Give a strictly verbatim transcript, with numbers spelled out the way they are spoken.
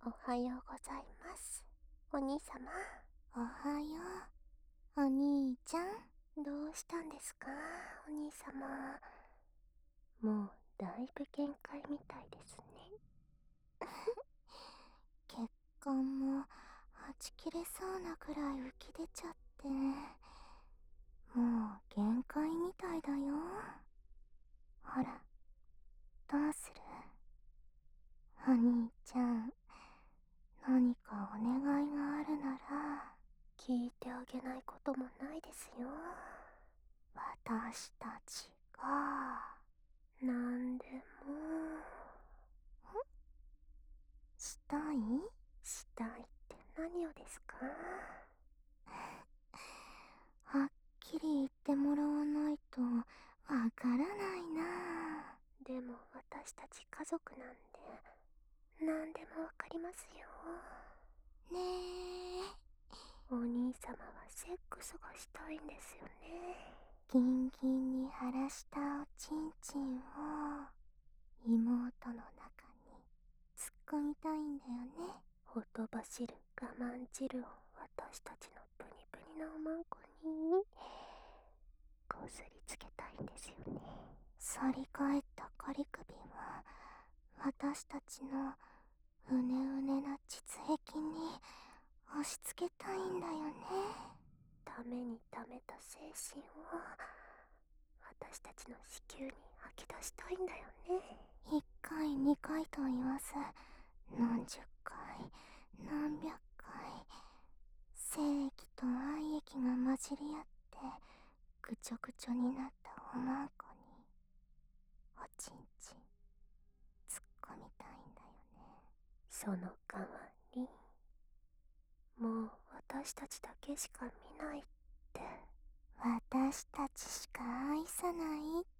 おはようございます。お兄様。 おはよう、お兄ちゃん。 どうしたんですか、お兄様。もうだいぶ限界みたいですね。 血管もはち切れそうなくらい浮き出ちゃって、もう限界みたいだよ。ほら、どうする？お兄ちゃん、何かお願いがあるなら聞いてあげないこともないですよ。 私たちがなんでも。 したい？ したいって何をですか？ はっきり言ってもらわないとわからないな。 でも私たち家族なんで何でもわかりますよ。 ねえ。 お兄様はセックスがしたいんですよね。 ギンギンに晴らしたおちんちんを妹の中に突っ込みたいんだよね。 ほとばしる我慢汁を私たちのプニプニなおまんこにこすりつけたいんですよね。 反り返ったカリ首を私たちのうねうねな膣壁に押し付けたいんだよね。 ためにためた精神を私たちの子宮に吐き出したいんだよね。 一回二回と言わず何十回何百回、精液と愛液が混じり合ってぐちょぐちょになったおまんこにおちんちん突っ込みたいんだよね。 その我慢にもう私たちだけしか見ないって。 私たちしか愛さないっ